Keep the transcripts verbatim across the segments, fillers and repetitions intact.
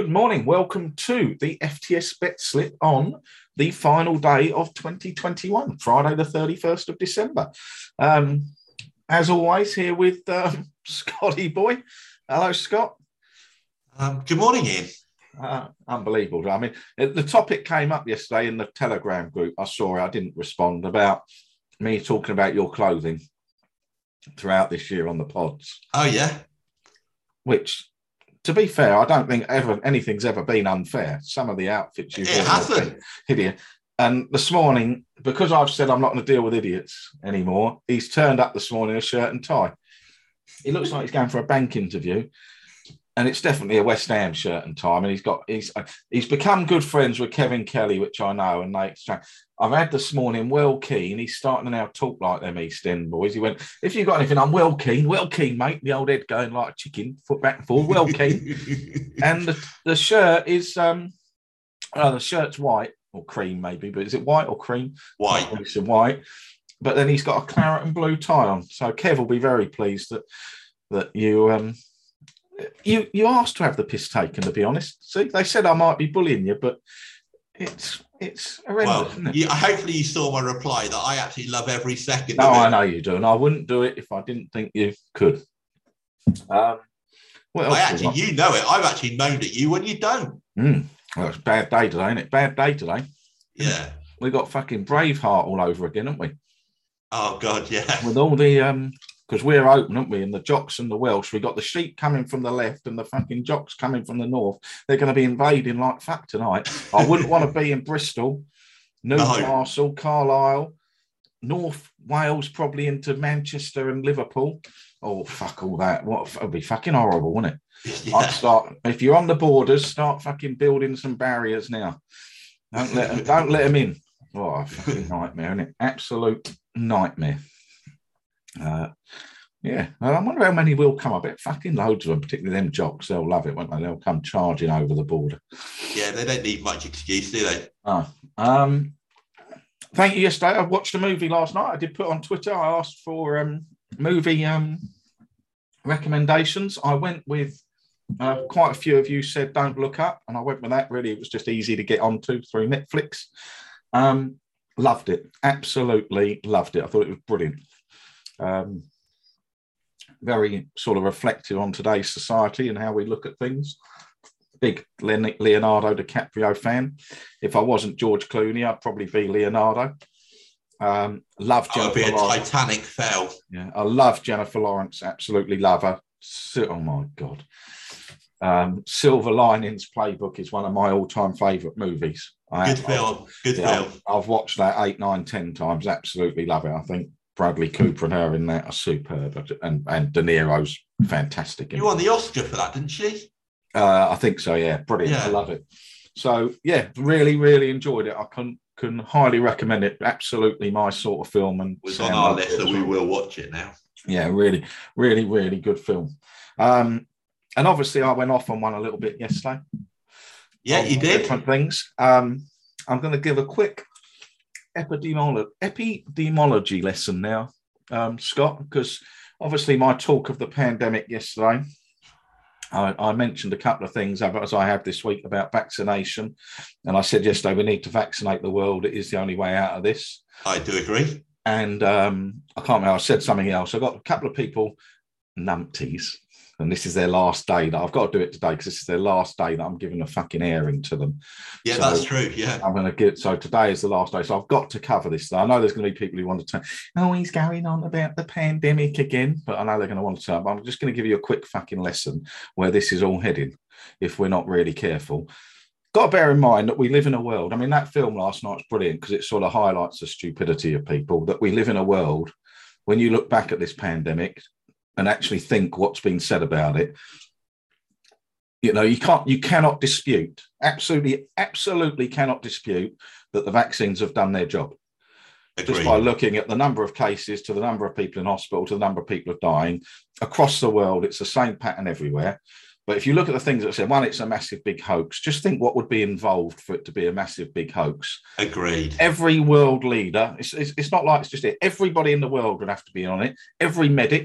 Good morning. Welcome to the F T S Bet Slip on the final day of twenty twenty-one, Friday the thirty-first of December. Um, as always, here with um, Scotty Boy. Hello, Scott. Um, good morning, Ian. Uh, unbelievable. I mean, the topic came up yesterday in the Telegram group. I saw it. I didn't respond about me talking about your clothing throughout this year on the pods. Oh, yeah? Which... To be fair, I don't think ever anything's ever been unfair. Some of the outfits you've it hasn't. Hideous. And this morning, because I've said I'm not going to deal with idiots anymore, he's turned up this morning in a shirt and tie. He looks like he's going for a bank interview, and it's definitely a West Ham shirt and tie. I mean, he's got he's he's become good friends with Kevin Kelly, which I know, and they exchange. I've had this morning Will Keane. He's starting to now talk like them East End boys. He went, if you've got anything, I'm Will Keane, Will Keane, mate. The old head going like a chicken, foot back and forth, Will Keane. And the, the shirt is, um, oh, the shirt's white or cream maybe, but is it white or cream? White. It's white. But then he's got a claret and blue tie on. So Kev will be very pleased that that you um you you asked to have the piss taken, to be honest. See, they said I might be bullying you, but it's it's horrendous, well, isn't it? You, hopefully you saw my reply that I actually love every second no, of it. I know you do, and I wouldn't do it if I didn't think you could. Um, what else I actually, you know it. I've actually moaned at you when you don't. Mm. Well, it's a bad day today, isn't it? Bad day today. Yeah. We got fucking Braveheart all over again, haven't we? Oh, God, yeah. With all the... um. Because we're open, aren't we? And the Jocks and the Welsh, we got the sheep coming from the left and the fucking Jocks coming from the north. They're going to be invading like fuck tonight. I wouldn't want to be in Bristol, Newcastle, no. Carlisle, North Wales, probably into Manchester and Liverpool. Oh, fuck all that. What? It would be fucking horrible, wouldn't it? Yeah. I'd start, if you're on the borders, start fucking building some barriers now. Don't let them, don't let them in. Oh, fucking nightmare, isn't it? Absolute nightmare. Uh, yeah, I wonder how many will come. I bet fucking loads of them, particularly them Jocks. They'll love it, won't they? They'll come charging over the border. Yeah, they don't need much excuse, do they? Oh, um, thank you. Yesterday, I watched a movie last night. I did put on Twitter. I asked for um, movie um, recommendations. I went with uh, quite a few of you said Don't Look Up, and I went with that. Really, it was just easy to get onto through Netflix. Um, loved it, absolutely loved it. I thought it was brilliant. Um, very sort of reflective on today's society and how we look at things. Big Leonardo DiCaprio fan. If I wasn't George Clooney, I'd probably be Leonardo. Um, love Jennifer I would be a Lawrence. Titanic fell. Yeah, I love Jennifer Lawrence. Absolutely love her. Oh my God. Um, Silver Linings Playbook is one of my all-time favourite movies. I Good film. Good yeah, film. I've, I've watched that eight, nine, ten times. Absolutely love it. I think Bradley Cooper and her in that are superb, and and De Niro's fantastic. You won the Oscar for that, didn't she? Uh, I think so. Yeah, brilliant. Yeah. I love it. So yeah, really, really enjoyed it. I can can highly recommend it. Absolutely my sort of film, and it's on our list, so we will watch it now. Yeah, really, really, really good film. Um, and obviously, I went off on one a little bit yesterday. Yeah, you did different things. Um, I'm going to give a quick epidemiology, epidemiology lesson now, um, Scott, because obviously my talk of the pandemic yesterday, I, I mentioned a couple of things as I have this week about vaccination, and I said yesterday we need to vaccinate the world. It is the only way out of this. I do agree. And um, I can't remember, I said something else. I got a couple of people, numpties, and this is their last day. That I've got to do it today because this is their last day that I'm giving a fucking airing to them. Yeah, so that's true. Yeah, I'm going to get. So today is the last day. So I've got to cover this. I know there's going to be people who want to tell, oh, he's going on about the pandemic again, but I know they're going to want to tell. But I'm just going to give you a quick fucking lesson where this is all heading if we're not really careful. Got to bear in mind that we live in a world. I mean, that film last night's brilliant because it sort of highlights the stupidity of people, that we live in a world when you look back at this pandemic and actually think what's been said about it. You know, you can't, you cannot dispute, absolutely, absolutely cannot dispute that the vaccines have done their job. Agreed. Just by looking at the number of cases, to the number of people in hospital, to the number of people dying across the world, it's the same pattern everywhere. But if you look at the things that say, one, it's a massive big hoax. Just think what would be involved for it to be a massive big hoax. Agreed. Every world leader, it's, it's, it's not like it's just it. Everybody in the world would have to be on it. Every medic,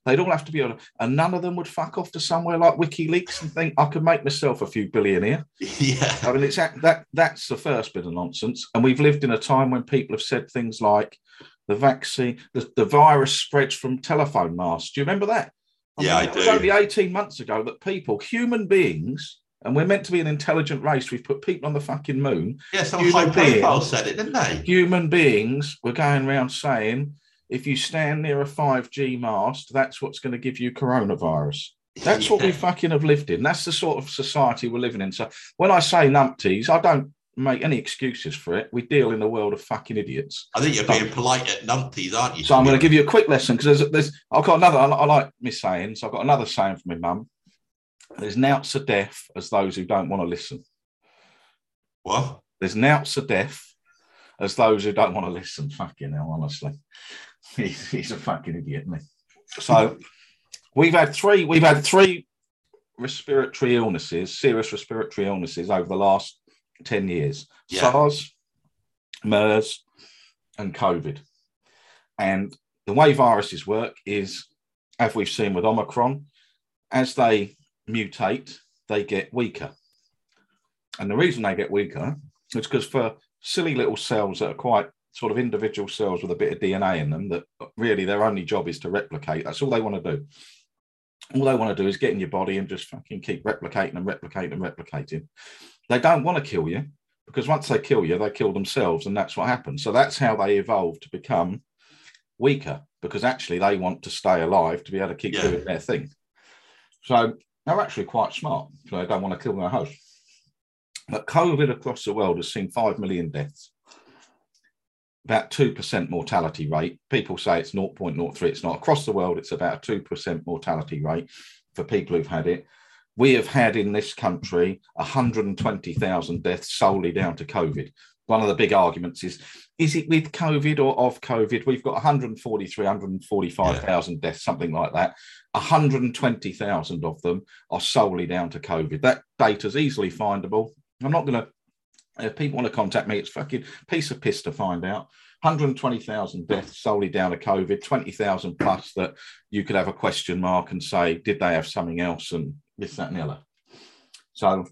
They'd all have to be on, and none of them would fuck off to somewhere like WikiLeaks and think I could make myself a few billion here. Yeah. I mean, it's that that's the first bit of nonsense. And we've lived in a time when people have said things like the vaccine, the, the virus spreads from telephone masts. Do you remember that? I Yeah, mean, I it was do. only eighteen months ago that people, human beings, and we're meant to be an intelligent race. We've put people on the fucking moon. Yeah, some Human high profile beings- said it, didn't they? Human beings were going around saying, if you stand near a five G mast, that's what's going to give you coronavirus. That's what we Yeah. fucking have lived in. That's the sort of society we're living in. So when I say numpties, I don't make any excuses for it. We deal in a world of fucking idiots. I think you're being polite at numpties, aren't you? So I'm going to give you a quick lesson because there's, there's, I've got another, I, I like me saying, so I've got another saying from my mum. There's noughts so deaf as those who don't want to listen. What? There's noughts so deaf as those who don't want to listen. Fucking hell, honestly. He's, he's a fucking idiot, isn't he? So we've had three, we've had three respiratory illnesses, serious respiratory illnesses over the last ten years. Yeah. SARS, MERS, and COVID. And the way viruses work is, as we've seen with Omicron, as they mutate, they get weaker. And the reason they get weaker is because for silly little cells that are quite sort of individual cells with a bit of D N A in them, that really their only job is to replicate. That's all they want to do. All they want to do is get in your body and just fucking keep replicating and replicating and replicating. They don't want to kill you because once they kill you, they kill themselves, and that's what happens. So that's how they evolved to become weaker, because actually they want to stay alive to be able to keep Yeah. doing their thing. So they're actually quite smart. So they don't want to kill their host. But COVID across the world has seen five million deaths, about two percent mortality rate. People say it's zero point zero three. It's not. Across the world, it's about a two percent mortality rate for people who've had it. We have had in this country one hundred twenty thousand deaths solely down to COVID. One of the big arguments is, is it with COVID or of COVID? We've got one hundred forty-three, one hundred forty-five thousand yeah. deaths, something like that. one hundred twenty thousand of them are solely down to COVID. That data is easily findable. I'm not going to, if people want to contact me, it's fucking piece of piss to find out. one hundred twenty thousand deaths solely down to COVID, twenty thousand plus that you could have a question mark and say, did they have something else? And this, that, and the other. So,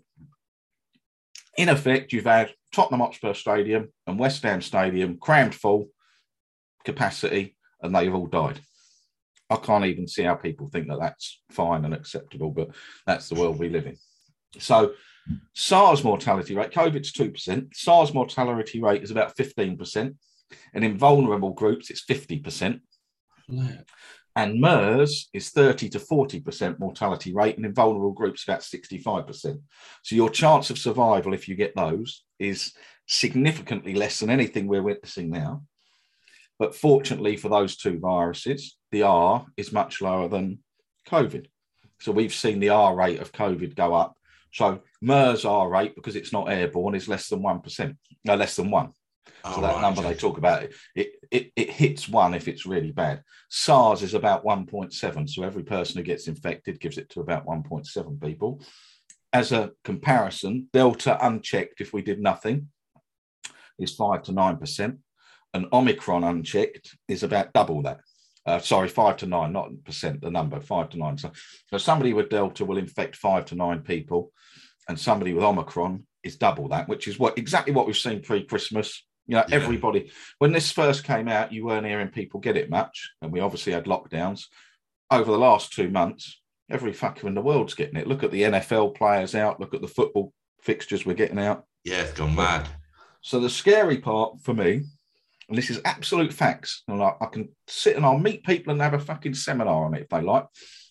in effect, you've had Tottenham Hotspur Stadium and West Ham Stadium crammed full capacity, and they've all died. I can't even see how people think that that's fine and acceptable, but that's the world we live in. So, SARS mortality rate, COVID's two percent. SARS mortality rate is about fifteen percent. And in vulnerable groups, it's fifty percent. Yeah. And MERS is thirty to forty percent mortality rate. And in vulnerable groups, about sixty-five percent. So your chance of survival, if you get those, is significantly less than anything we're witnessing now. But fortunately for those two viruses, the R is much lower than COVID. So we've seen the R rate of COVID go up. So MERS R rate, because it's not airborne, is less than one percent, no, less than one. So oh, that right, number okay. they talk about, it, it, it, it hits one if it's really bad. SARS is about one point seven. So every person who gets infected gives it to about one point seven people. As a comparison, Delta unchecked, if we did nothing, is five to nine percent. And Omicron unchecked is about double that. Uh, sorry, five to nine, not percent, the number, five to nine. So, so somebody with Delta will infect five to nine people, and somebody with Omicron is double that, which is what exactly what we've seen pre-Christmas. You know, yeah. everybody, when this first came out, you weren't hearing people get it much, and we obviously had lockdowns. Over the last two months, every fucker in the world's getting it. Look at the N F L players out. Look at the football fixtures we're getting out. Yeah, it's gone mad. So the scary part for me, and this is absolute facts, and I, I can sit and I'll meet people and have a fucking seminar on it if they like,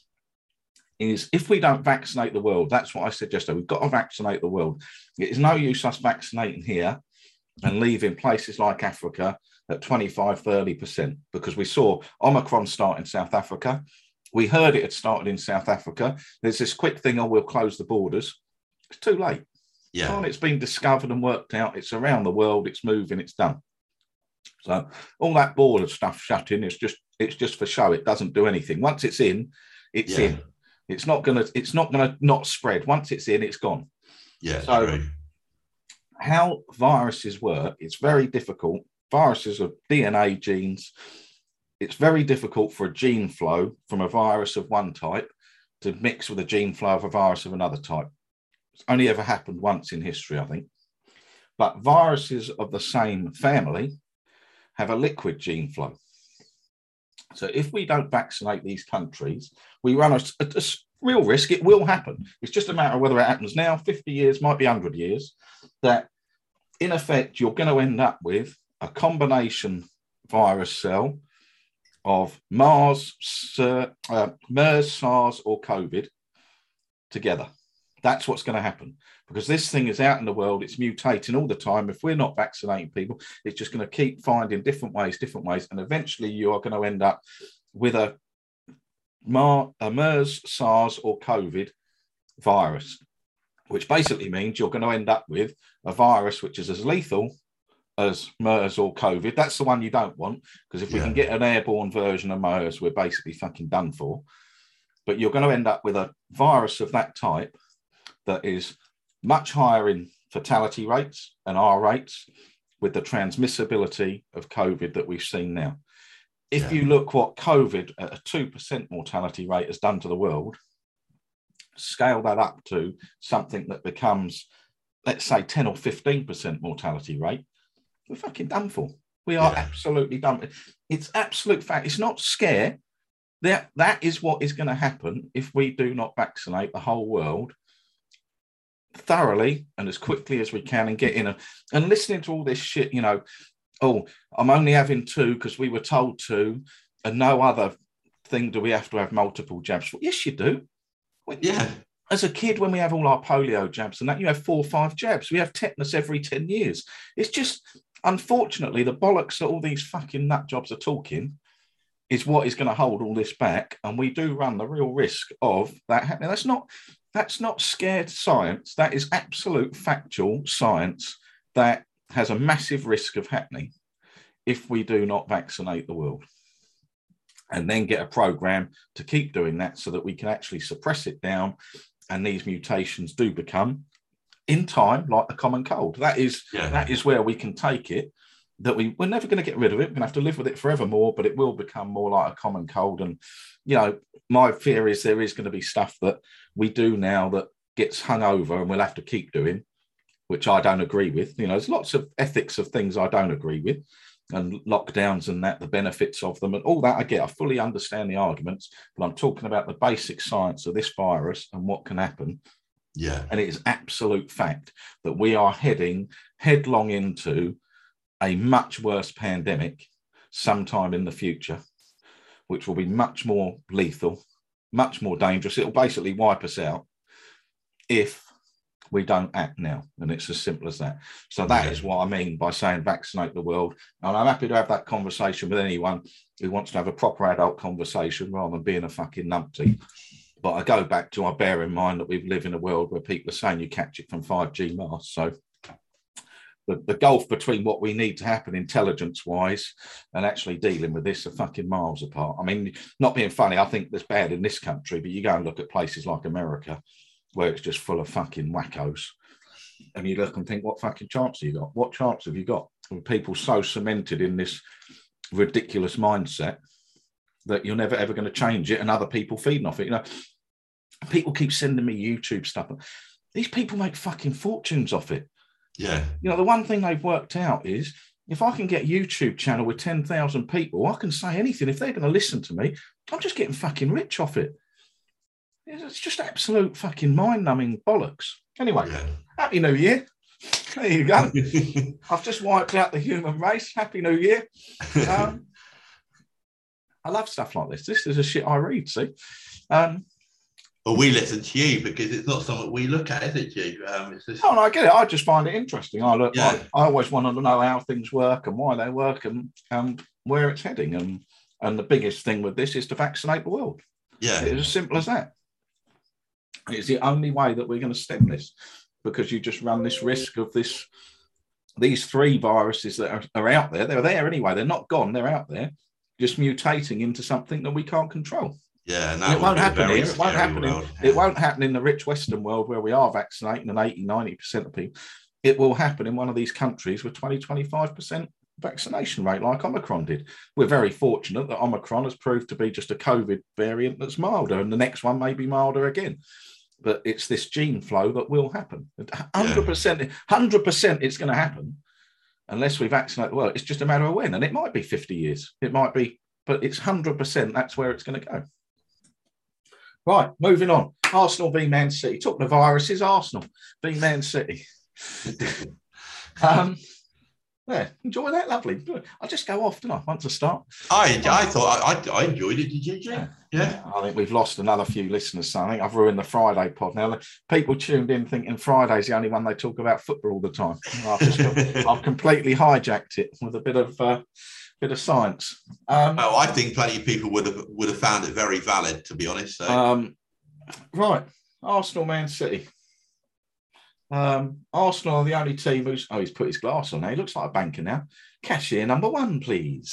is if we don't vaccinate the world, that's what I said yesterday, we've got to vaccinate the world. It is no use us vaccinating here and leaving places like Africa at twenty-five, thirty percent, because we saw Omicron start in South Africa. We heard it had started in South Africa. There's this quick thing, oh, we'll close the borders. It's too late. Yeah. Well, it's been discovered and worked out. It's around the world. It's moving. It's done. So all that border stuff shutting, it's just it's just for show. It doesn't do anything. Once it's in, it's yeah. in. It's not gonna it's not gonna not spread. Once it's in, it's gone. Yeah. So true. How viruses work, it's very difficult. Viruses are D N A genes. it's very difficult for a gene flow from a virus of one type to mix with a gene flow of a virus of another type. It's only ever happened once in history, I think. But viruses of the same family have a liquid gene flow. So if we don't vaccinate these countries, we run a, a, a real risk. It will happen. It's just a matter of whether it happens now, fifty years, might be one hundred years, that in effect, you're going to end up with a combination virus cell of MERS, uh, MERS, SARS, or COVID together. That's what's going to happen, because this thing is out in the world. It's mutating all the time. If we're not vaccinating people, it's just going to keep finding different ways, different ways. And eventually you are going to end up with a, a MERS, SARS, or COVID virus, which basically means you're going to end up with a virus which is as lethal as MERS or COVID. That's the one you don't want, because if yeah. we can get an airborne version of MERS, we're basically fucking done for. But you're going to end up with a virus of that type that is much higher in fatality rates and R rates with the transmissibility of COVID that we've seen now. If yeah. you look what COVID at a two percent mortality rate has done to the world, scale that up to something that becomes, let's say, ten or fifteen percent mortality rate, we're fucking done for. We are yeah. absolutely done. It's absolute fact. It's not scare. That, that is what is going to happen if we do not vaccinate the whole world thoroughly and as quickly as we can and get in. A, and listening to all this shit, you know, oh, I'm only having two because we were told to, and no other thing do we have to have multiple jabs. Well, yes, you do. When, yeah. As a kid, when we have all our polio jabs and that, you have four or five jabs. We have tetanus every ten years. It's just, unfortunately, the bollocks that all these fucking nut jobs are talking is what is going to hold all this back. And we do run the real risk of that happening. That's not, that's not scared science. That is absolute factual science that has a massive risk of happening if we do not vaccinate the world. And then get a program to keep doing that so that we can actually suppress it down. And these mutations do become, in time, like the common cold. That is, yeah. that is where we can take it, that we, we're never going to get rid of it. We're going to have to live with it forevermore, but it will become more like a common cold. And, you know, my fear is there is going to be stuff that we do now that gets hung over and we'll have to keep doing, which I don't agree with. You know, there's lots of ethics of things I don't agree with, and lockdowns and that, the benefits of them and all that I get. I fully understand the arguments, but I'm talking about the basic science of this virus and what can happen. Yeah. And it is absolute fact that we are heading headlong into a much worse pandemic sometime in the future, which will be much more lethal, much more dangerous. It'll basically wipe us out if we don't act now. And it's as simple as that. So that yeah. is what I mean by saying vaccinate the world. And I'm happy to have that conversation with anyone who wants to have a proper adult conversation rather than being a fucking numpty. But I go back to, I bear in mind that we live in a world where people are saying you catch it from five G masks. So the, the gulf between what we need to happen intelligence-wise and actually dealing with this are fucking miles apart. I mean, not being funny, I think there's bad in this country, but you go and look at places like America, where it's just full of fucking wackos. And you look and think, what fucking chance have you got? What chance have you got? With people so cemented in this ridiculous mindset that you're never, ever going to change it, and other people feeding off it. You know, people keep sending me YouTube stuff. These people make fucking fortunes off it. Yeah. You know, the one thing they've worked out is if I can get a YouTube channel with ten thousand people, I can say anything. If they're going to listen to me, I'm just getting fucking rich off it. It's just absolute fucking mind-numbing bollocks. Anyway, yeah. Happy New Year. There you go. I've just wiped out the human race. Happy New Year. Um, I love stuff like this. This is a shit I read, see. Um, well, we listen to you because it's not something we look at, is it, you? Um, it's just... Oh, no, I get it. I just find it interesting. I look. Yeah. I, I always want to know how things work and why they work and um, where it's heading. And, and the biggest thing with this is to vaccinate the world. Yeah. It's as simple as that. It's the only way that we're going to stem this, because you just run this risk of this. These three viruses that are, are out there, they're there anyway. They're not gone. They're out there, just mutating into something that we can't control. Yeah, and and it won't happen here. It won't happen. In, yeah. It won't happen in the rich Western world where we are vaccinating and eighty, ninety percent of people. It will happen in one of these countries with twenty, twenty-five percent vaccination rate like Omicron did. We're very fortunate that Omicron has proved to be just a COVID variant that's milder, and the next one may be milder again. But it's this gene flow that will happen. one hundred percent, one hundred percent it's going to happen unless we vaccinate the world. It's just a matter of when. And it might be fifty years. It might be, but it's one hundred percent that's where it's going to go. Right, moving on. Arsenal v Man City. Talking of viruses, Arsenal v Man City. um, yeah, enjoy that. Lovely. I'll just go off, don't I, once I start? I, I thought I, I enjoyed it. Did you, Jay? Yeah. yeah. I think we've lost another few listeners. So I think I've ruined the Friday pod. Now, people tuned in thinking Friday's the only one they talk about football all the time. I've, just, I've completely hijacked it with a bit of uh, bit of science. Um, oh, I think plenty of people would have would have found it very valid, to be honest. So. Um, right, Arsenal, Man City. Um, Arsenal are the only team who's... Oh, he's put his glass on now. He looks like a banker now. Cashier number one, please.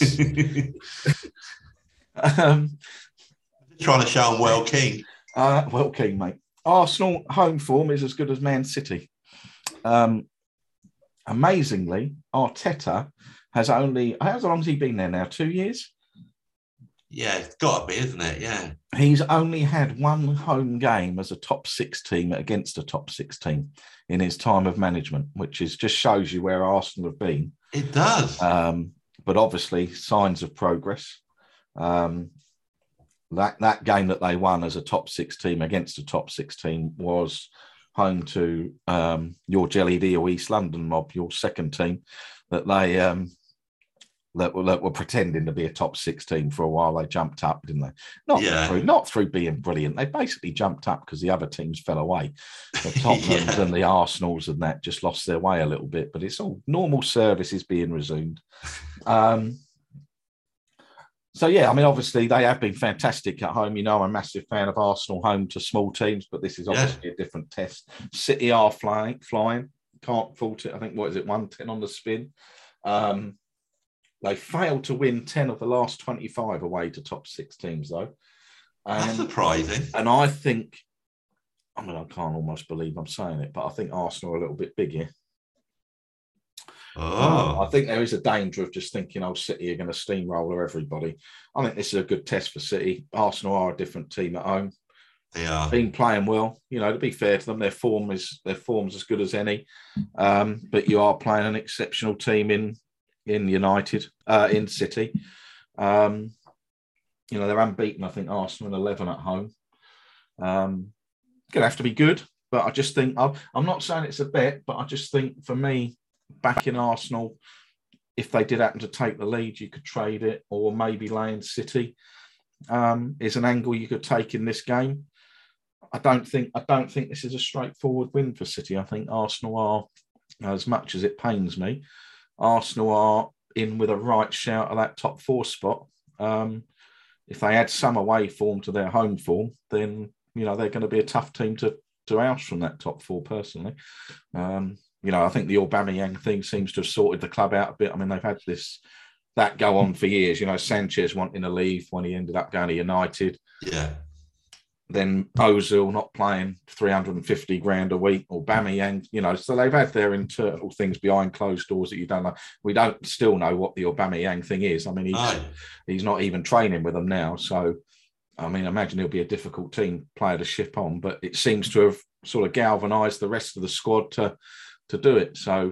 um, Trying to show him well keen. Uh, well keen, mate. Arsenal home form is as good as Man City. Um, amazingly, Arteta has only... How long has he been there now? Two years? Yeah, it's got to be, isn't it? Yeah. He's only had one home game as a top six team against a top six team in his time of management, which is just shows you where Arsenal have been. It does. Um, but obviously, signs of progress. Um, that, that game that they won as a top six team against a top six team was home to um, your Jelly Deal East London mob, your second team, that they... Um, That were, that were pretending to be a top six team for a while. They jumped up, didn't they? Not yeah. through, not through being brilliant. They basically jumped up because the other teams fell away. The Tottenhams yeah. and the Arsenals and that just lost their way a little bit. But it's all normal service is being resumed. Um, so yeah, I mean, obviously they have been fantastic at home. You know, I'm a massive fan of Arsenal home to small teams, but this is obviously yeah. a different test. City are flying, flying. Can't fault it. I think what is it, one ten on the spin. Um, They failed to win ten of the last twenty-five away to top six teams, though. Um, That's surprising. And I think, I mean, I can't almost believe I'm saying it, but I think Arsenal are a little bit big here. Oh. Um, I think there is a danger of just thinking, oh, City are going to steamroller everybody. I think this is a good test for City. Arsenal are a different team at home. They are. Been playing well. You know, to be fair to them, their form is their form's as good as any. Um, but you are playing an exceptional team in in United, uh, in City. Um, you know, they're unbeaten, I think, Arsenal in eleven at home. Um, going to have to be good, but I just think, I'll, I'm not saying it's a bet, but I just think for me, back in Arsenal, if they did happen to take the lead, you could trade it, or maybe lay in City um, is an angle you could take in this game. I don't think I don't think this is a straightforward win for City. I think Arsenal are, as much as it pains me, Arsenal are in with a right shout of that top four spot. Um, if they add some away form to their home form, then, you know, they're going to be a tough team to, to oust from that top four, personally. Um, you know, I think the Aubameyang thing seems to have sorted the club out a bit. I mean, they've had this, that go on for years. You know, Sanchez wanting to leave when he ended up going to United. Yeah. Then Ozil not playing three hundred fifty grand a week, or Aubameyang, you know, so they've had their internal things behind closed doors that you don't know. We don't still know what the Aubameyang thing is. I mean, he's, Aye. he's not even training with them now. So, I mean, imagine it'll be a difficult team player to ship on, but it seems to have sort of galvanised the rest of the squad to, to do it. So,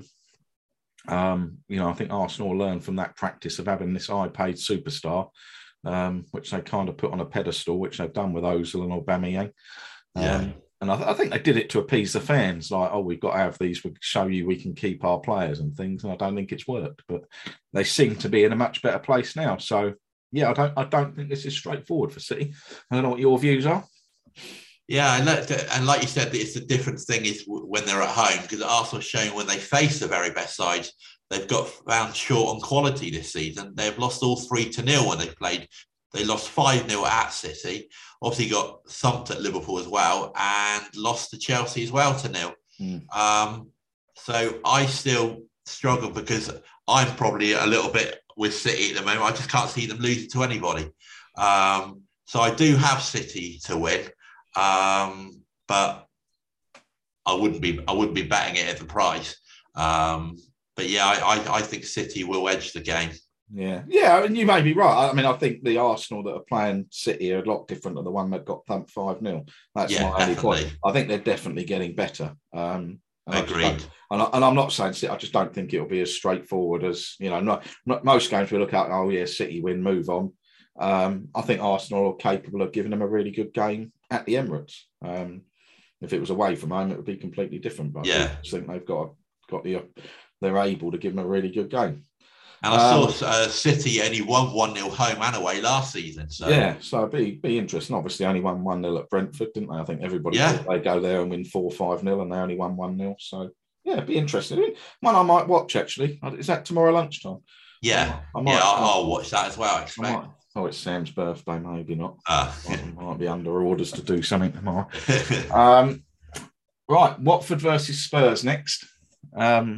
um, you know, I think Arsenal will learn from that practice of having this high-paid superstar, Um, which they kind of put on a pedestal, which they've done with Ozil and Aubameyang. Um, yeah. And I, th- I think they did it to appease the fans, like, oh, we've got to have these, we show you we can keep our players and things. And I don't think it's worked, but they seem to be in a much better place now. So, yeah, I don't I don't think this is straightforward for City. I don't know what your views are. Yeah, and, that, and like you said, it's a different thing is when they're at home, because Arsenal showing when they face the very best sides, they've got found short on quality this season. They've lost all three to nil when they've played. They lost five nil at City, obviously got thumped at Liverpool as well, and lost to Chelsea as well to nil. Mm. Um, so I still struggle because I'm probably a little bit with City at the moment. I just can't see them losing to anybody. Um, so I do have City to win, um, but I wouldn't be I wouldn't be betting it at the price. Um, but yeah, I, I, I think City will edge the game. Yeah, yeah, and you may be right. I mean, I think the Arsenal that are playing City are a lot different than the one that got thumped five nil. That's Yeah, my only definitely. point. I think they're definitely getting better. Um, and Agreed. I and, I, and I'm not saying City. I just don't think it'll be as straightforward as, you know, not, not most games we look at, oh, yeah, City win, move on. Um, I think Arsenal are capable of giving them a really good game at the Emirates. Um, if it was away from home, it would be completely different. But yeah. I do think they've got, got the, they're able to give them a really good game. And I um, saw uh, City only won one nil home and away last season. So yeah, so it'd be, be interesting. Obviously, only won one nil at Brentford, didn't they? I think everybody yeah. thought they'd go there and win four five nil, and they only won one nil. So, yeah, it'd be interesting. One I might watch, actually. Is that tomorrow lunchtime? Yeah, I might, yeah, I'll, I'll watch that as well, I expect. I might, oh, it's Sam's birthday, maybe not. Uh. I might be under orders to do something tomorrow. um, right, Watford versus Spurs next. Um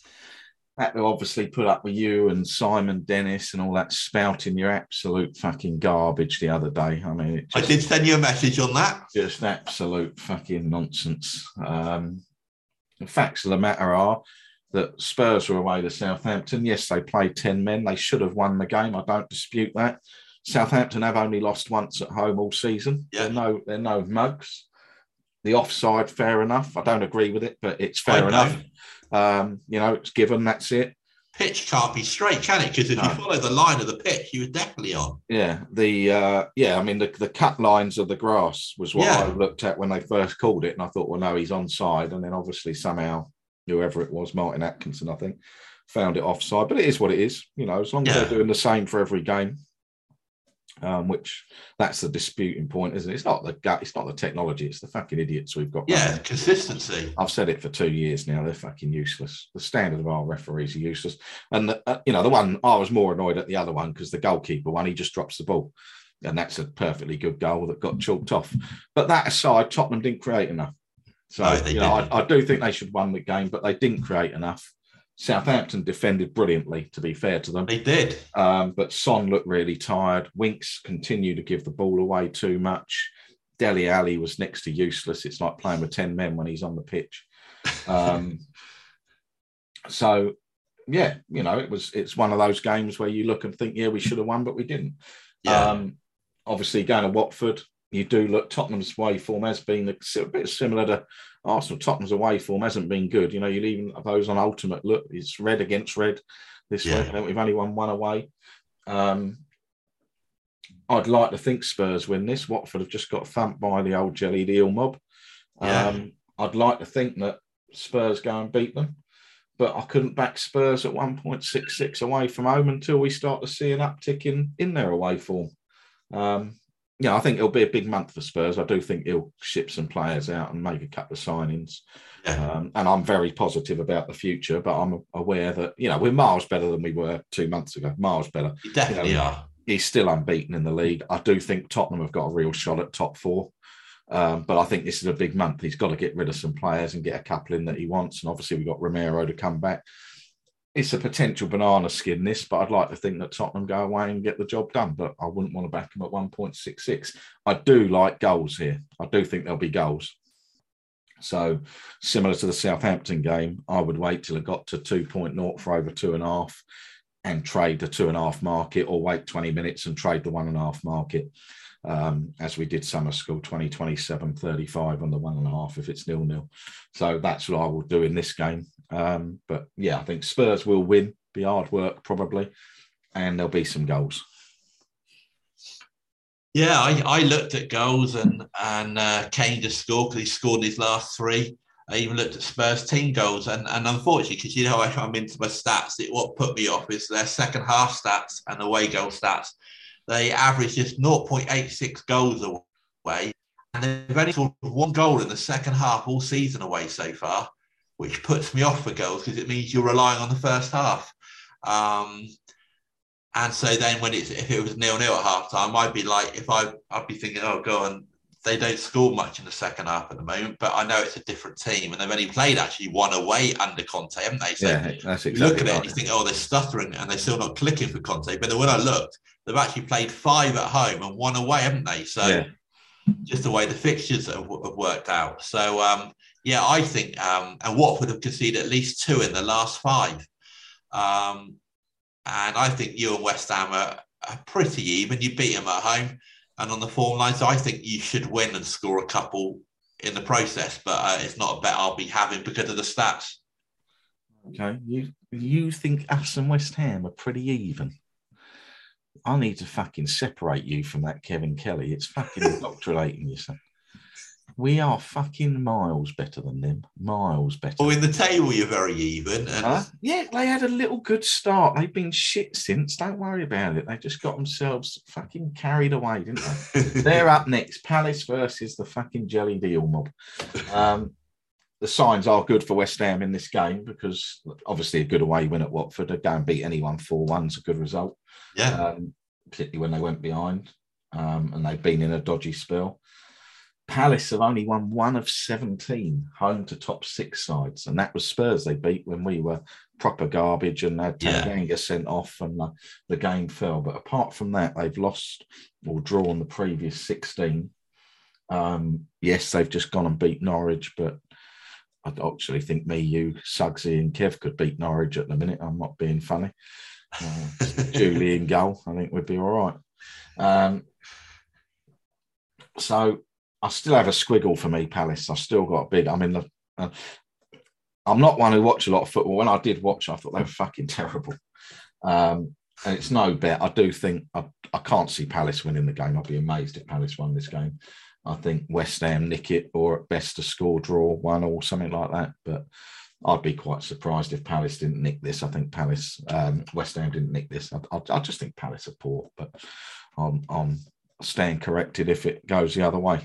That will obviously put up with you and Simon Dennis and all that spouting your absolute fucking garbage the other day. I mean, it just, I did send you a message on that. Just absolute fucking nonsense. Um, the facts of the matter are that Spurs were away to Southampton. Yes, they played ten men. They should have won the game. I don't dispute that. Southampton have only lost once at home all season. Yeah. They're no, they're no mugs. The offside, fair enough. I don't agree with it, but it's fair enough. Um, you know, it's given, that's it. Pitch can't be straight, can it? Because if no. you follow the line of the pitch, you were definitely on. Yeah, the uh, yeah, I mean, the, the cut lines of the grass was what yeah. I looked at when they first called it, and I thought, well, no, he's onside. And then obviously somehow, whoever it was, Martin Atkinson, I think, found it offside. But it is what it is, you know, as long as yeah. they're doing the same for every game. Um, which that's the disputing point, isn't it? It's not the it's not the technology, it's the fucking idiots we've got. Yeah, running. Consistency. I've said it for two years now. They're fucking useless. The standard of our referees are useless. And the, uh, you know, the one I was more annoyed at the other one because the goalkeeper one, he just drops the ball, and that's a perfectly good goal that got chalked off. But that aside, Tottenham didn't create enough. So no, you know, I, I do think they should have won the game, but they didn't create enough. Southampton defended brilliantly, to be fair to them. They did. Um, but Son looked really tired. Winks continued to give the ball away too much. Dele Alli was next to useless. It's like playing with ten men when he's on the pitch. Um, so, yeah, you know, it was it's one of those games where you look and think, yeah, we should have won, but we didn't. Yeah. Um, obviously, going to Watford, you do look, Tottenham's away form has been a, a bit similar to Arsenal. Tottenham's away form hasn't been good. You know, you even those on ultimate look, it's red against red this yeah. week. We've only won one away. Um, I'd like to think Spurs win this. Watford have just got thumped by the old jellied eel mob. Yeah. Um, I'd like to think that Spurs go and beat them, but I couldn't back Spurs at one point six six away from home until we start to see an uptick in, in their away form. Um, Yeah, I think it'll be a big month for Spurs. I do think he'll ship some players out and make a couple of signings. Yeah. Um, and I'm very positive about the future, but I'm aware that, you know, we're miles better than we were two months ago. Miles better. You definitely you know, are. He's still unbeaten in the league. I do think Tottenham have got a real shot at top four. Um, but I think this is a big month. He's got to get rid of some players and get a couple in that he wants. And obviously we've got Romero to come back. It's a potential banana skin, this, but I'd like to think that Tottenham go away and get the job done, but I wouldn't want to back them at one point six six. I do like goals here. I do think there'll be goals. So similar to the Southampton game, I would wait till it got to two point oh for over two and a half and trade the two and a half market, or wait twenty minutes and trade the one and a half market, um, as we did summer school, twenty, twenty-seven, thirty-five on the one and a half if it's nil-nil. So that's what I will do in this game. Um, but yeah, I think Spurs will win, be hard work probably, and there'll be some goals. Yeah, I, I looked at goals and and uh, Kane just scored because he scored his last three. I even looked at Spurs team goals, and, and unfortunately, because you know I, I'm into my stats, it, what put me off is their second half stats and away goal stats. They average just zero point eight six goals away, and they've only scored one goal in the second half all season away so far, which puts me off for goals because it means you're relying on the first half. Um, and so then when it's, if it was nil-nil at half time, I'd be like, if I, I'd be thinking, oh, go on, they don't score much in the second half at the moment, but I know it's a different team and they've only played actually one away under Conte, haven't they? So yeah, that's exactly you look at right. it and you think, oh, they're stuttering and they're still not clicking for Conte. But then when I looked, they've actually played five at home and one away, haven't they? So yeah. just the way the fixtures have, have worked out. So, um, yeah, I think, um, and Watford have conceded at least two in the last five. Um, and I think you and West Ham are, are pretty even. You beat them at home and on the form line. So I think you should win and score a couple in the process. But uh, it's not a bet I'll be having because of the stats. Okay. You, you think us and West Ham are pretty even? I need to fucking separate you from that Kevin Kelly. It's fucking indoctrinating you, son. We are fucking miles better than them. Miles better. Well, in the table, you're very even. And... Huh? Yeah, they had a little good start. They've been shit since. Don't worry about it. They just got themselves fucking carried away, didn't they? They're up next. Palace versus the fucking Jelly Deal mob. Um, the signs are good for West Ham in this game because obviously a good away win at Watford. To go and beat anyone four one is a good result. Yeah. Um, particularly when they went behind um, and they've been in a dodgy spell. Palace have only won one of seventeen home to top six sides, and that was Spurs they beat when we were proper garbage and had Tanganga yeah. sent off and the, the game fell. But apart from that, they've lost or drawn the previous sixteen. Um, yes, they've just gone and beat Norwich, but I actually think me, you, Suggsy and Kev could beat Norwich at the minute. I'm not being funny. Uh, Julie in goal, I think we'd be all right. Um, so I still have a squiggle for me, Palace. I've still got a big. I mean, the, uh, I'm not one who watch a lot of football. When I did watch, I thought they were fucking terrible. Um, and it's no bet. I do think I, I can't see Palace winning the game. I'd be amazed if Palace won this game. I think West Ham nick it, or at best a score draw, one or something like that. But I'd be quite surprised if Palace didn't nick this. I think Palace, um, West Ham didn't nick this. I, I, I just think Palace are poor, but I'm, I'm staying corrected if it goes the other way.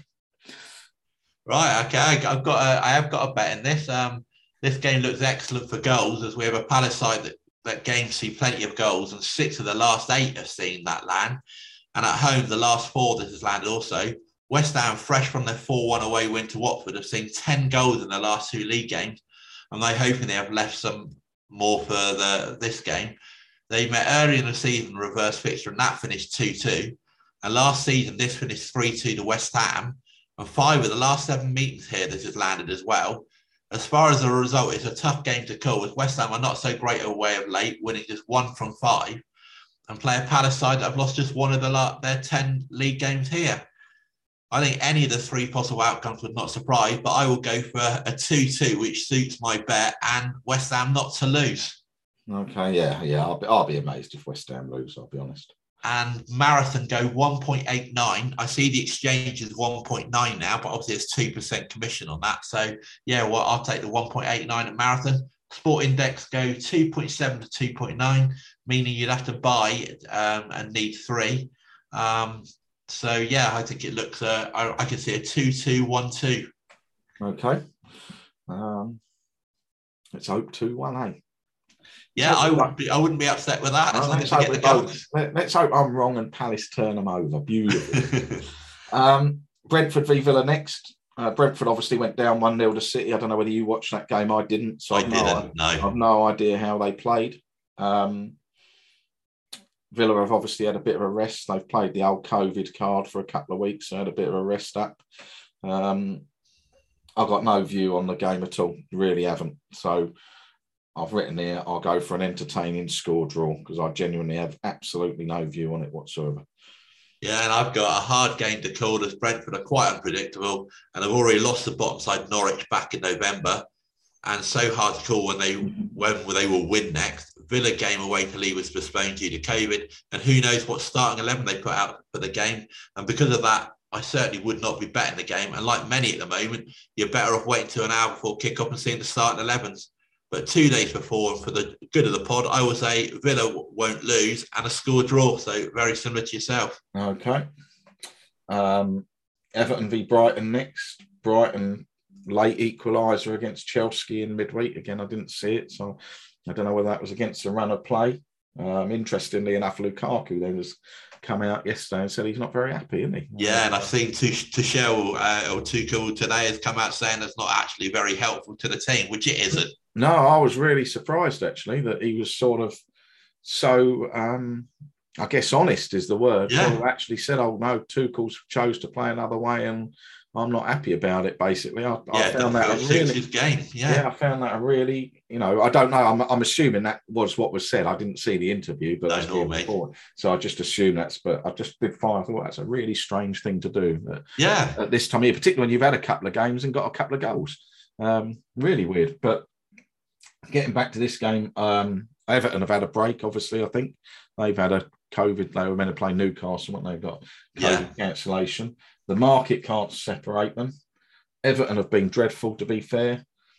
Right, okay. I've got a, I have got a bet in this. Um, this game looks excellent for goals as we have a Palace side that, that games see plenty of goals, and six of the last eight have seen that land. And at home, the last four this has landed also. West Ham, fresh from their four one away win to Watford, have seen ten goals in the last two league games. And they're hoping they have left some more for the, this game. They met early in the season, reverse fixture, and that finished two two. And last season, this finished three two to West Ham. And five of the last seven meetings here, this has landed as well. As far as the result, it's a tough game to call, as West Ham are not so great away of late, winning just one from five. And play a Palace side that have lost just one of the, their ten league games here. I think any of the three possible outcomes would not surprise, but I will go for a two two, which suits my bet, and West Ham not to lose. Okay, yeah, yeah. I'll be, I'll be amazed if West Ham lose, I'll be honest. And Marathon go one point eight nine. I see the exchange is one point nine now, but obviously there's two percent commission on that. So, yeah, well, I'll take the one point eight nine at Marathon. Sport Index go two point seven to two point nine, meaning you'd have to buy um, and need three. Um, So, yeah, I think it looks, uh, I, I can see a two two one two. Okay. Um, let's hope two one, eh? Yeah, I wouldn't be, I wouldn't be upset with that. Well, let's, hope both, let, let's hope I'm wrong and Palace turn them over. Beautiful. um, Brentford v Villa next. Uh, Brentford obviously went down one nil to City. I don't know whether you watched that game. I didn't. So I I've didn't, no, no. I've no idea how they played. Um, Villa have obviously had a bit of a rest. They've played the old COVID card for a couple of weeks, so had a bit of a rest up. Um, I've got no view on the game at all. Really haven't. So I've written here, I'll go for an entertaining score draw because I genuinely have absolutely no view on it whatsoever. Yeah, and I've got a hard game to call as Brentford are quite unpredictable and have already lost the bottom side Norwich back in November, and so hard to call when they when they will win next. Villa game away to Leeds was postponed due to COVID, and who knows what starting eleven they put out for the game. And because of that, I certainly would not be betting the game. And like many at the moment, you're better off waiting till an hour before kick-off and seeing the starting elevens. But two days before, and for the good of the pod, I will say Villa won't lose and a score draw. So very similar to yourself. Okay. Um, Everton v Brighton next. Brighton late equaliser against Chelsea in midweek. Again, I didn't see it, so I don't know whether that was against the run of play. Um, interestingly enough, Lukaku then has come out yesterday and said he's not very happy, isn't he? Yeah, and I've seen Tuchel uh, or Tuchel today has come out saying that's not actually very helpful to the team, which it isn't. No, I was really surprised actually that he was sort of so, um, I guess honest is the word. Yeah. Sort of actually said, oh no, Tuchel chose to play another way and I'm not happy about it. Basically, I, Yeah, I found that a suits really, his game. Yeah. yeah, I found that a really, you know, I don't know. I'm, I'm assuming that was what was said. I didn't see the interview, but No, that's nor the me. report. So I just assume that's. But I just did find. I thought that's a really strange thing to do. At, Yeah. at this time of year, particularly when you've had a couple of games and got a couple of goals. Um, really weird. But getting back to this game, um, Everton have had a break. Obviously, I think they've had a COVID. They were meant to play Newcastle, and they've got COVID Yeah. cancellation. The market can't separate them. Everton have been dreadful, to be fair.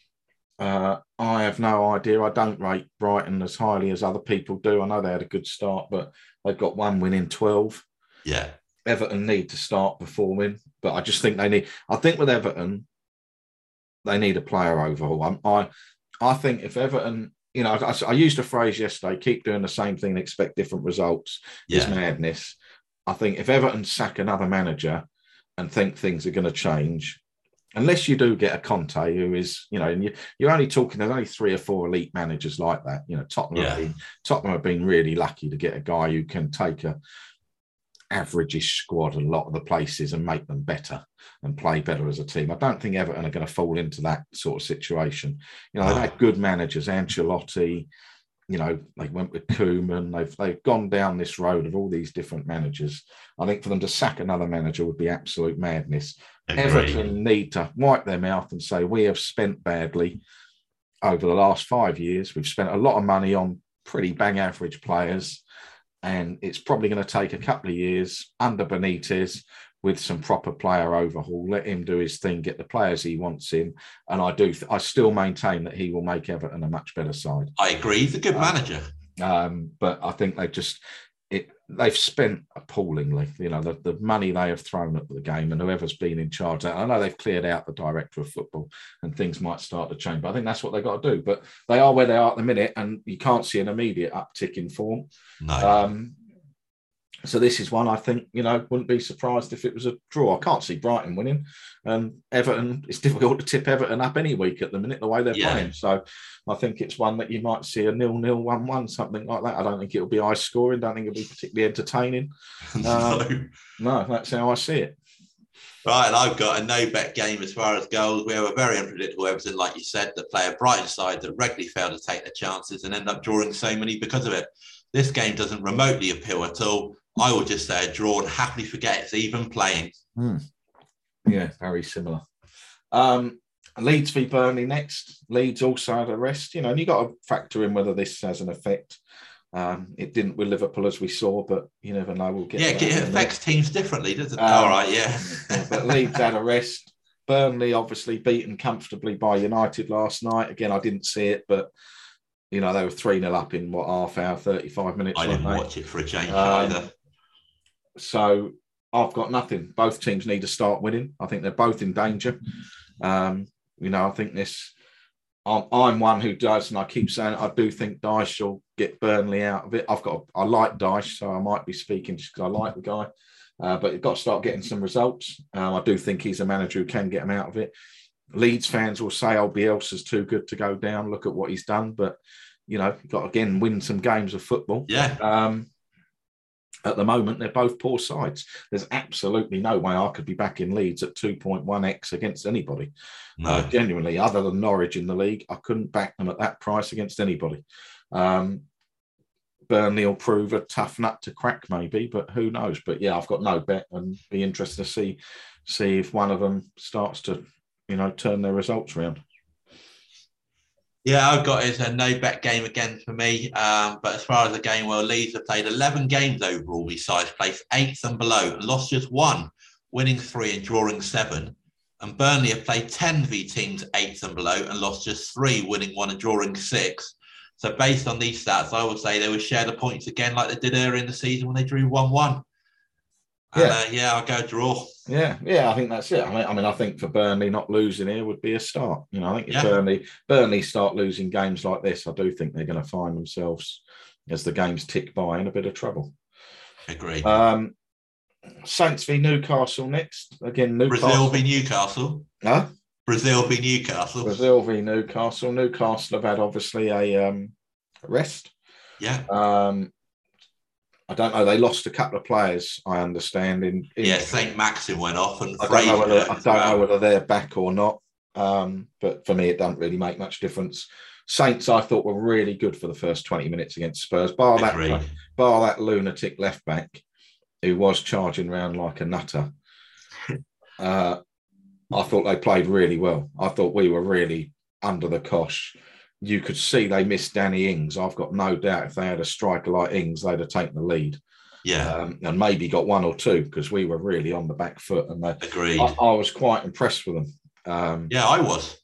Uh, I have no idea. I don't rate Brighton as highly as other people do. I know they had a good start, but they've got one win in twelve. Yeah. Everton need to start performing, but I just think they need. I think with Everton, they need a player overhaul. I, I, I think if Everton, you know, I, I used a phrase yesterday: keep doing the same thing and expect different results. Yeah. Is madness. I think if Everton sack another manager and think things are going to change, unless you do get a Conte who is, you know, and you, you're only talking, there's only three or four elite managers like that. You know, Tottenham, Yeah. have been, Tottenham have been really lucky to get a guy who can take a average-ish squad a lot of the places and make them better and play better as a team. I don't think Everton are going to fall into that sort of situation. You know, they've had good managers, Ancelotti, you know, they went with Koeman. They've they've gone down this road of all these different managers. I think for them to sack another manager would be absolute madness. Agreed. Everton need to wipe their mouth and say, we have spent badly over the last five years. We've spent a lot of money on pretty bang average players, and it's probably going to take a couple of years under Benitez with some proper player overhaul. Let him do his thing, get the players he wants in, and I do. I still maintain that he will make Everton a much better side. I agree. He's a good um, manager. Um, but I think they just it. They've spent appallingly. You know, the, the money they have thrown at the game, and whoever's been in charge. I know they've cleared out the director of football, and things might start to change. But I think that's what they've got to do. But they are where they are at the minute, and you can't see an immediate uptick in form. No. Um, So this is one I think, you know, wouldn't be surprised if it was a draw. I can't see Brighton winning. And Everton, it's difficult to tip Everton up any week at the minute, the way they're Yeah. playing. So I think it's one that you might see a nil-nil, one-one, something like that. I don't think it'll be high scoring. Don't think it'll be particularly entertaining. no. Um, no, that's how I see it. Right, and I've got a no-bet game as far as goals. We have a very unpredictable Everton, like you said, that play a Brighton side that regularly fail to take their chances and end up drawing so many because of it. This game doesn't remotely appeal at all. I would just say a draw and happily forget it's even playing. Mm. Yeah, very similar. Um, Leeds v Burnley next. Leeds also had a rest, you know, and you got to factor in whether this has an effect. Um, it didn't with Liverpool, as we saw, but you never know. We'll get yeah, to it affects teams differently, doesn't it? Um, All right, yeah. yeah. But Leeds had a rest. Burnley obviously beaten comfortably by United last night. Again, I didn't see it, but you know they were three nil up in what half hour, thirty-five minutes. I didn't they? watch it for a change um, either. So I've got nothing. Both teams need to start winning. I think they're both in danger. Um, you know, I think this. I'm, I'm one who does, and I keep saying it, I do think Dyche will get Burnley out of it. I've got. I like Dyche, so I might be speaking just because I like the guy. Uh, but you've got to start getting some results. Um, I do think he's a manager who can get them out of it. Leeds fans will say, "Oh, Bielsa's too good to go down. Look at what he's done." But you know, you've got to again win some games of football. Yeah. Um, at the moment, they're both poor sides. There's absolutely no way I could be back in Leeds at two point one x against anybody. No. Uh, genuinely, other than Norwich in the league, I couldn't back them at that price against anybody. Um, Burnley will prove a tough nut to crack, maybe, but who knows? But yeah, I've got no bet, and be interested to see see if one of them starts to, you know, turn their results around. Yeah, I've got it as a no-bet game again for me. Um, but as far as the game, well, Leeds have played eleven games overall. These sides placed eighth and below and lost just one, winning three and drawing seven. And Burnley have played ten v teams eighth and below and lost just three, winning one and drawing six. So based on these stats, I would say they would share the points again like they did earlier in the season when they drew one-one. And, Yeah, uh, yeah, I'll go draw. Yeah, yeah, I think that's it. I mean, I mean, I think for Burnley not losing here would be a start. You know, I think if Yeah. Burnley Burnley start losing games like this, I do think they're going to find themselves, as the games tick by, in a bit of trouble. Agreed. Um, Saints v Newcastle next. Again, Newcastle. Brazil v Newcastle. Huh? Brazil v Newcastle. Brazil v Newcastle. Newcastle have had obviously a um, rest. Yeah. Um, I don't know. They lost a couple of players, I understand. In, in Yeah, Saint Maxim went off, and I don't know Fraser whether I as don't well. know whether they're back or not. Um, but for me, it doesn't really make much difference. Saints, I thought, were really good for the first twenty minutes against Spurs, bar Agreed. that bar that lunatic left back who was charging around like a nutter. Uh, I thought they played really well. I thought we were really under the cosh. You could see they missed Danny Ings. I've got no doubt if they had a striker like Ings, they'd have taken the lead. Yeah. Um, and maybe got one or two because we were really on the back foot. And they, Agreed. I, I was quite impressed with them. Um, yeah, I was.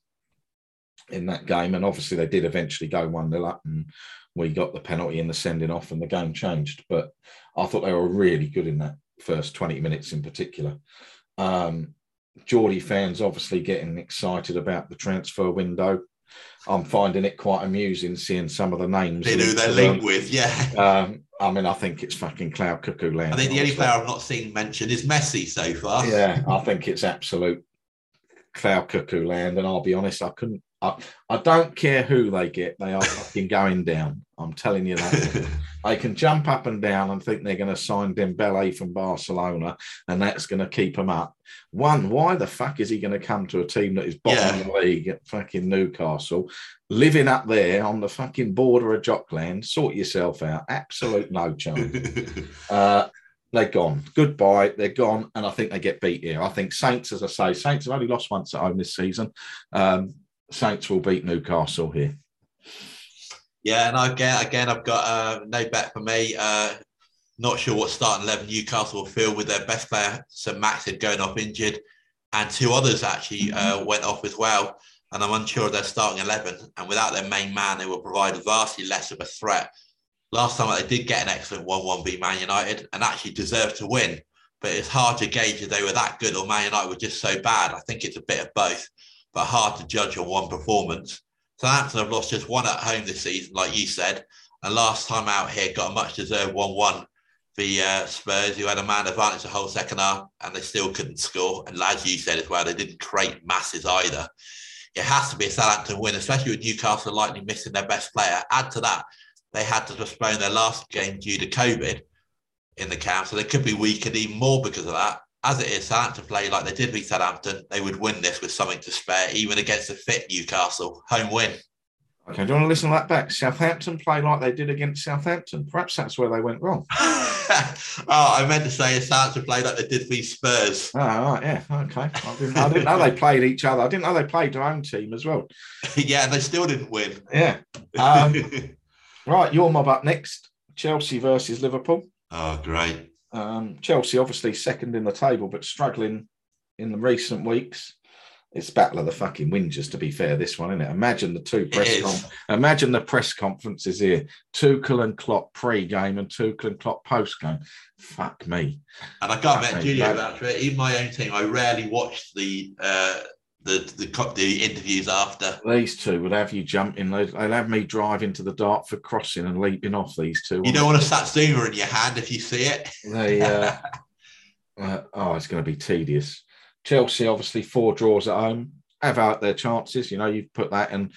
In that game. And obviously they did eventually go one nil up and we got the penalty and the sending off and the game changed. But I thought they were really good in that first twenty minutes in particular. Um, Geordie fans obviously getting excited about the transfer window. I'm finding it quite amusing seeing some of the names. They do, they're linked with, yeah. Um, I mean, I think it's fucking cloud cuckoo land. I think the only player I've not seen mentioned is Messi so far. Yeah, I think it's absolute cloud cuckoo land. And I'll be honest, I couldn't, I, I don't care who they get. They are fucking going down. I'm telling you that. They can jump up and down and think they're going to sign Dembele from Barcelona and that's going to keep them up. One, why the fuck is he going to come to a team that is bottom of the league at fucking Newcastle, living up there on the fucking border of Jockland? Sort yourself out. Absolute no chance. uh, they're gone. Goodbye. They're gone. And I think they get beat here. I think Saints, as I say, Saints have only lost once at home this season. Um, Saints will beat Newcastle here. Yeah, and again, again, I've got uh, no bet for me. Uh, not sure what starting eleven Newcastle will feel with their best player, Saint Maxim, going off injured, and two others actually uh, went off as well. And I'm unsure of their starting eleven. And without their main man, they will provide vastly less of a threat. Last time they did get an excellent one one beat Man United and actually deserved to win. But it's hard to gauge if they were that good or Man United were just so bad. I think it's a bit of both, but hard to judge on one performance. Southampton have lost just one at home this season, like you said. And last time out here, got a much-deserved one one. The uh, Spurs, who had a man advantage the whole second half, and they still couldn't score. And as you said as well, they didn't create masses either. It has to be a Southampton win, especially with Newcastle likely missing their best player. Add to that, they had to postpone their last game due to COVID in the camp, so they could be weakened even more because of that. As it is, Southampton play like they did beat Southampton, they would win this with something to spare, even against a fit Newcastle. Home win. Okay, do you want to listen to that back? Southampton play like they did against Southampton. Perhaps that's where they went wrong. oh, I meant to say Southampton play like they did beat Spurs. Oh, right, yeah, okay. I didn't, I didn't know they played each other. I didn't know they played their own team as well. yeah, and they still didn't win. Yeah. Um, right, your mob up next. Chelsea versus Liverpool. Oh, great. Um, Chelsea obviously second in the table, but struggling in the recent weeks. It's battle of the fucking whingers, to be fair, this one, isn't it? Imagine the two press com- imagine the press conferences here. Tuchel and Klopp pre-game and Tuchel and Klopp post-game. Fuck me. And I can't admit, Julio, after it, even my own team, I rarely watched the uh, the, the the interviews after. These two would have you jumping. They'd, they'd have me driving to the Dartford crossing and leaping off these two. You don't want a Satsuma in your hand if you see it. They, uh, uh, oh, it's going to be tedious. Chelsea, obviously, four draws at home, have out their chances. You know, you put that, and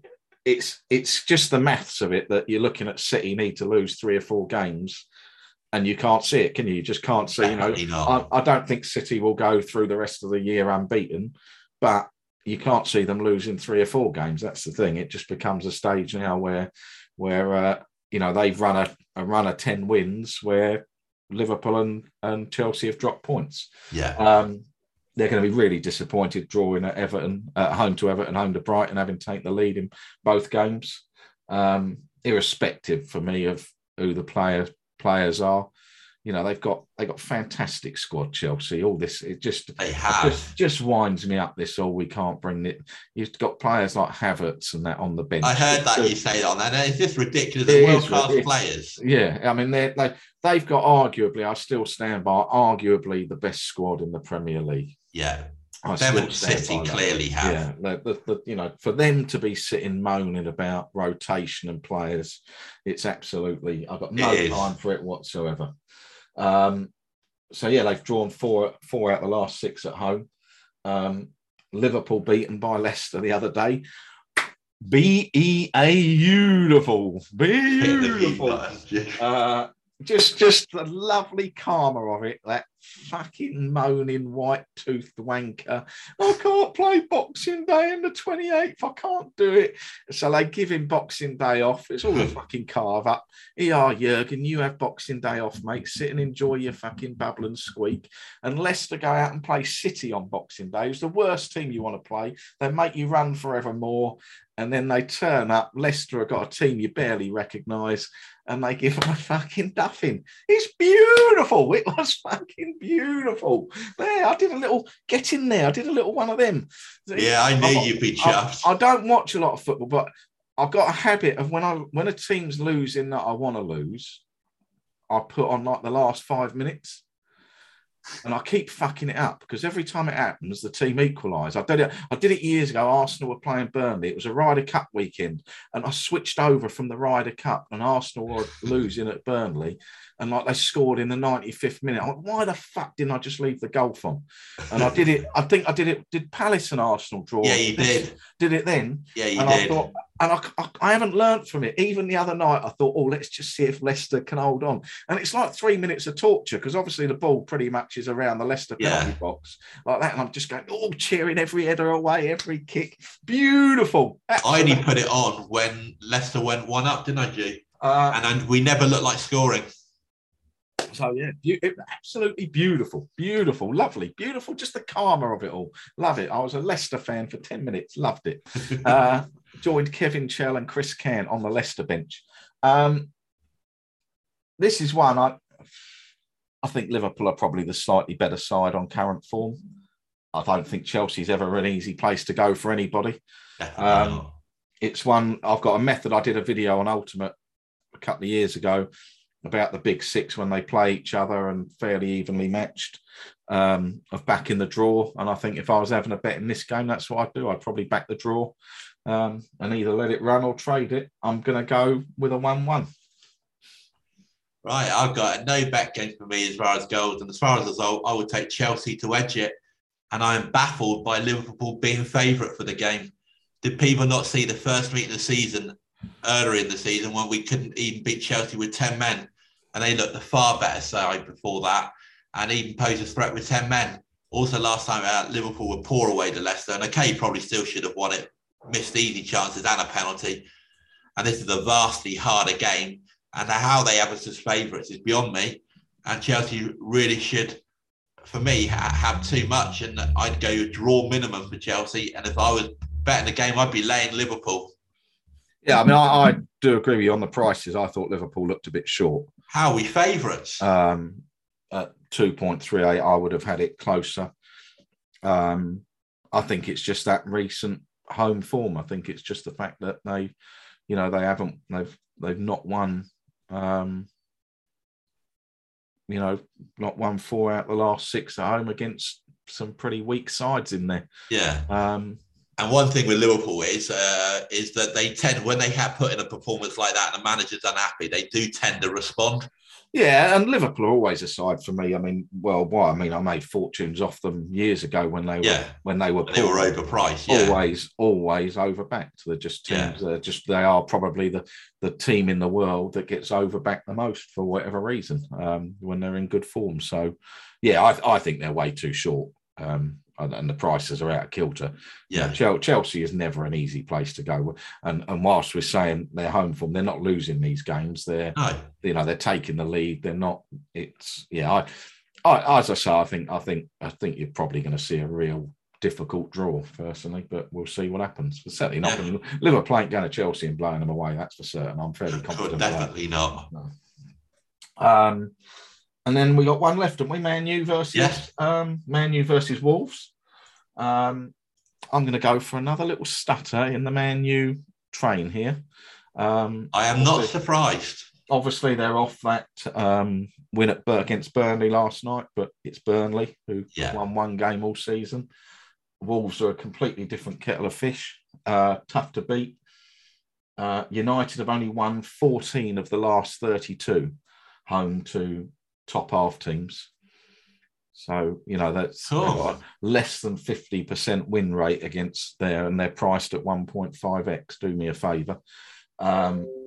it's it's just the maths of it that you're looking at. City need to lose three or four games, and you can't see it, can you? You just can't see. You know, I, I don't think City will go through the rest of the year unbeaten, but you can't see them losing three or four games. That's the thing. It just becomes a stage now where, where uh, you know, they've run a, a run of ten wins where Liverpool and, and Chelsea have dropped points. Yeah. Um, They're going to be really disappointed drawing at Everton, uh, home to Everton, home to Brighton, having taken the lead in both games. Um, irrespective for me of who the players players are, you know, they've got they got fantastic squad. Chelsea, all this it just they have it just, just winds me up. This all we can't bring it. You've got players like Havertz and that on the bench. I heard that you say that on that. It's just ridiculous. They're world class players. Yeah, I mean they they they've got arguably. I still stand by arguably the best squad in the Premier League. Yeah, I Them City clearly have. Yeah, the, the, the, you know, for them to be sitting moaning about rotation and players, it's absolutely. I've got no time for it whatsoever. Um, so yeah, they've drawn four four out of the last six at home. Um, Liverpool beaten by Leicester the other day. Be a beautiful, beautiful. Uh, just, just the lovely karma of it. That fucking moaning white-toothed wanker. I can't play Boxing Day in the twenty-eighth. I can't do it. So they give him Boxing Day off. It's all a fucking carve up. Here are Jurgen. You have Boxing Day off, mate. Sit and enjoy your fucking bubble and squeak. And Leicester go out and play City on Boxing Day. It's the worst team you want to play. They make you run forevermore. And then they turn up. Leicester have got a team you barely recognise, and they give them a fucking duffing. It's beautiful. It was fucking beautiful. There, I did a little get in there. I did a little one of them. Yeah, I knew you'd be chuffed. I, I don't watch a lot of football, but I've got a habit of when I when a team's losing that I want to lose, I put on like the last five minutes. And I keep fucking it up because every time it happens, the team equalise. I did it. I did it years ago. Arsenal were playing Burnley. It was a Ryder Cup weekend, and I switched over from the Ryder Cup, and Arsenal were losing at Burnley, and like they scored in the ninety-fifth minute. I went, why the fuck didn't I just leave the golf on? And I did it. I think I did it. Did Palace and Arsenal draw? Yeah, you did. Did it then? Yeah, you and did. I thought, and I, I, I haven't learned from it. Even the other night, I thought, oh, let's just see if Leicester can hold on. And it's like three minutes of torture because obviously the ball pretty much is around the Leicester penalty Yeah. box like that. And I'm just going, oh, cheering every header away, every kick. Beautiful. I only put it on when Leicester went one up, didn't I, G? Uh, and, and we never looked like scoring. So, yeah, be- it, absolutely beautiful, beautiful, lovely, beautiful. Just the karma of it all. Love it. I was a Leicester fan for ten minutes. Loved it. Uh, joined Kevin Chell and Chris Cant on the Leicester bench. Um, this is one I, I think Liverpool are probably the slightly better side on current form. I don't think Chelsea's ever an easy place to go for anybody. Um, it's one, I've got a method. I did a video on Ultimate a couple of years ago about the big six when they play each other and fairly evenly matched, um, of backing the draw. And I think if I was having a bet in this game, that's what I'd do. I'd probably back the draw um, and either let it run or trade it. I'm going to go with a one one. Right, I've got no bet game for me as far as goals. And as far as result, I would take Chelsea to edge it. And I am baffled by Liverpool being favourite for the game. Did people not see the first meeting of the season, earlier in the season, when we couldn't even beat Chelsea with ten men? And they looked the far better side before that and even posed a threat with ten men. Also, last time out, Liverpool were poor away to Leicester. And okay, probably still should have won it. Missed easy chances and a penalty. And this is a vastly harder game. And how they have us as favourites is beyond me. And Chelsea really should, for me, ha- have too much. And I'd go draw minimum for Chelsea. And if I was betting the game, I'd be laying Liverpool. Yeah, I mean, I, I do agree with you on the prices. I thought Liverpool looked a bit short. How are we favourites? Um, at two point three eight, I would have had it closer. Um, I think it's just that recent home form. I think it's just the fact that they, you know, they haven't, they've, they've not won, um, you know, not won four out of the last six at home against some pretty weak sides in there. Yeah. Um, And one thing with Liverpool is uh, is that they tend, when they have put in a performance like that and the manager's unhappy, they do tend to respond. Yeah, and Liverpool are always a side for me. I mean, well, why? I mean, I made fortunes off them years ago when they were Yeah. when they were They were overpriced. Yeah. always, always overbacked. They're just teams. Yeah. They're just they are probably the the team in the world that gets overbacked the most for whatever reason um, when they're in good form. So, yeah, I, I think they're way too short. Um, and, and the prices are out of kilter. Yeah. You know, Chelsea is never an easy place to go. And and whilst we're saying they're home form, they're not losing these games. They're No. you know they're taking the lead. They're not. It's yeah. I, I as I say, I think I think I think you're probably going to see a real difficult draw personally, but we'll see what happens. But certainly not Yeah. going to Liverpool ain't going to Chelsea and blowing them away. That's for certain. I'm fairly confident. Definitely not. No. Um, and then we got one left, haven't we? Man U versus Yes. um, Man U versus Wolves. Um, I'm going to go for another little stutter in the Man U train here. Um, I am not obviously, surprised. obviously they're off that um, win at Bur- against Burnley last night, but it's Burnley who Yeah. won one game all season. Wolves are a completely different kettle of fish, uh, tough to beat. Uh, United have only won fourteen of the last thirty-two home to top half teams. So, you know, that's Cool. they've got less than fifty percent win rate against there, and they're priced at one point five x. Do me a favour. Um,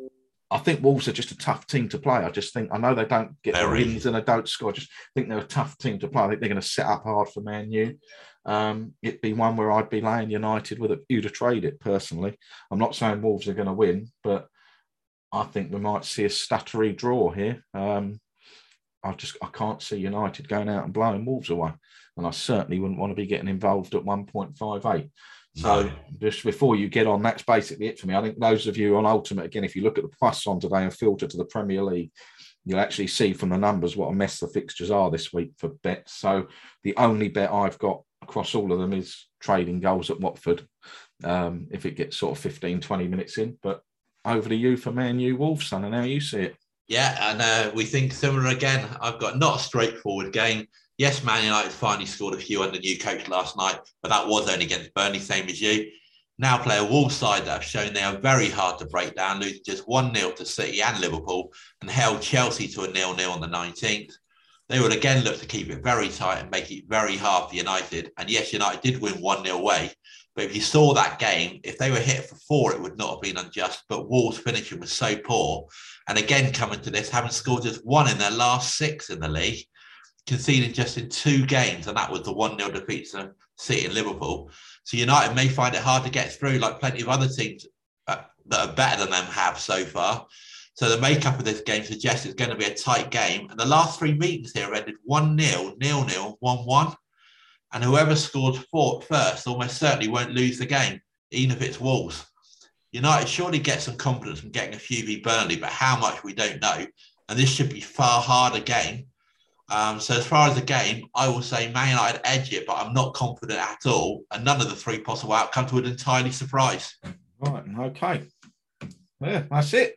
I think Wolves are just a tough team to play. I just think, I know they don't get Very. wins and they don't score. I just think they're a tough team to play. I think they're going to set up hard for Man U. Um, it'd be one where I'd be laying United with a view to trade it, personally. I'm not saying Wolves are going to win, but I think we might see a stuttery draw here. Um, I just I can't see United going out and blowing Wolves away. And I certainly wouldn't want to be getting involved at one point five eight. So No. just before you get on, that's basically it for me. I think those of you on Ultimate, again, if you look at the plus on today and filter to the Premier League, you'll actually see from the numbers what a mess the fixtures are this week for bets. So the only bet I've got across all of them is trading goals at Watford, um, if it gets sort of fifteen, twenty minutes in. But over to you for Man U Wolves, son, and how you see it. Yeah, and uh, we think similar again. I've got not a straightforward game. Yes, Man United finally scored a few under new coach last night, but that was only against Burnley, same as you. Now play a Wolves side that have shown they are very hard to break down, losing just one nil to City and Liverpool and held Chelsea to a nil nil on the nineteenth. They will again look to keep it very tight and make it very hard for United. And yes, United did win one nil away, but if you saw that game, if they were hit for four, it would not have been unjust. But Wolves' finishing was so poor. And again, coming to this, having scored just one in their last six in the league, conceding just in two games, and that was the one nil defeat to City and Liverpool. So United may find it hard to get through, like plenty of other teams uh, that are better than them have so far. So the makeup of this game suggests it's going to be a tight game. And the last three meetings here have ended one nil, nil nil, one one. And whoever scores four first almost certainly won't lose the game, even if it's Wolves. United surely get some confidence from getting a few v Burnley, but how much we don't know. And this should be far harder game. Um, so as far as the game, I will say Man United edge it, but I'm not confident at all. And none of the three possible outcomes would entirely surprise. Right, okay. Yeah, that's it.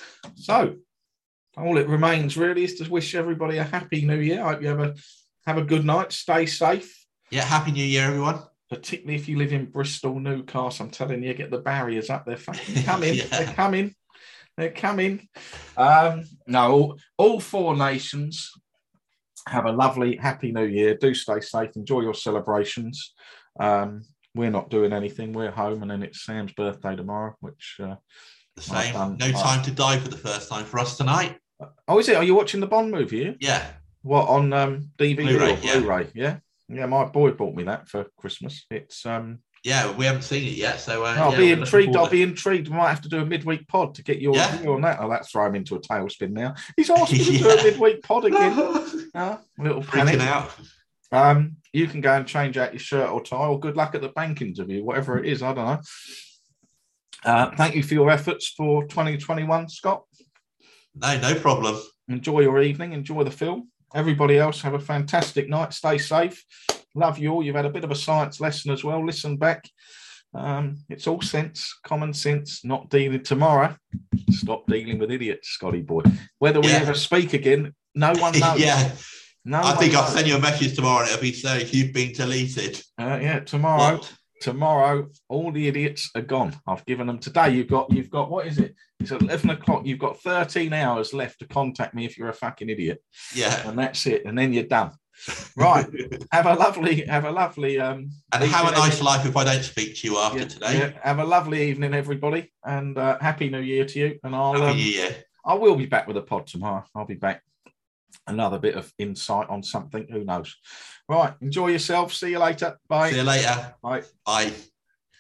So all it remains really is to wish everybody a happy new year. I hope you have a have a good night. Stay safe. Yeah, happy new year, everyone. Particularly if you live in Bristol, Newcastle. I'm telling you, get the barriers up. They're fucking coming. Yeah. They're coming. They're coming. Um, no, all, all four nations have a lovely, happy new year. Do stay safe. Enjoy your celebrations. Um, we're not doing anything. We're home, and then it's Sam's birthday tomorrow, which... Uh, The same. done, no time to die for the first time for us tonight. Oh, is it? Are you watching the Bond movie? Yeah. What, on um, D V D Blu-ray, or Blu-ray? Yeah. yeah, yeah. My boy bought me that for Christmas. It's um. Yeah, we haven't seen it yet, so uh, I'll yeah, be we're intrigued. I'll looking be intrigued. We might have to do a midweek pod to get your Yeah. review on that. Oh, that's throw him into a tailspin now. He's asking me to do Yeah. a midweek pod again. forward. Uh, little Freaking panic. out. Um, you can go and change out your shirt or tie, or good luck at the bank interview, whatever it is. I don't know. Uh, thank you for your efforts for twenty twenty-one, Scott. No, no problem. Enjoy your evening. Enjoy the film. Everybody else, have a fantastic night. Stay safe. Love you all. You've had a bit of a science lesson as well. Listen back. Um, it's all sense, common sense, not dealing tomorrow. Stop dealing with idiots, Scotty boy. Whether we Yeah. ever speak again, no one knows. Yeah. No I one think I'll knows. send you a message tomorrow and it'll be saying you've been deleted. Uh, yeah, tomorrow. What? Tomorrow, all the idiots are gone. I've given them today. You've got, you've got, what is it? It's eleven o'clock. You've got thirteen hours left to contact me if you're a fucking idiot. Yeah. And that's it. And then you're done. Right. have a lovely, have a lovely, um, And have a evening, nice every- life if I don't speak to you after yeah, today. yeah. Have a lovely evening, everybody. And uh, happy new year to you. And I'll, Happy um, New Year. I will be back with a pod tomorrow. I'll be back. Another bit of insight on something. Who knows? Right. Enjoy yourself. See you later. Bye. See you later. Bye. Bye.